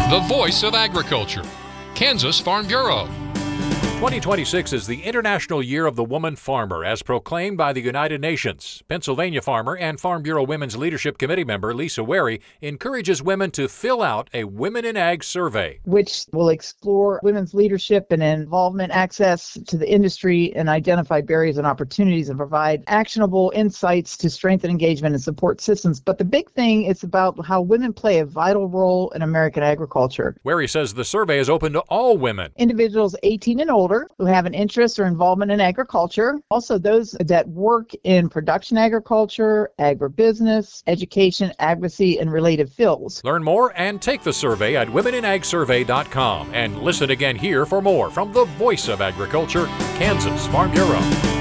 the voice of agriculture, Kansas Farm Bureau. 2026 is the International Year of the Woman Farmer, as proclaimed by the United Nations. Pennsylvania farmer and Farm Bureau Women's Leadership Committee member Lisa Wary encourages women to fill out a Women in Ag survey, which will explore women's leadership and involvement, access to the industry, and identify barriers and opportunities, and provide actionable insights to strengthen engagement and support systems. But the big thing is about how women play a vital role in American agriculture. Wary says the survey is open to all women. Individuals 18 and older who have an interest or involvement in agriculture. Also those that work in production agriculture, agribusiness, education, advocacy, and related fields. Learn more and take the survey at womeninagsurvey.com. And listen again here for more from the Voice of Agriculture, Kansas Farm Bureau.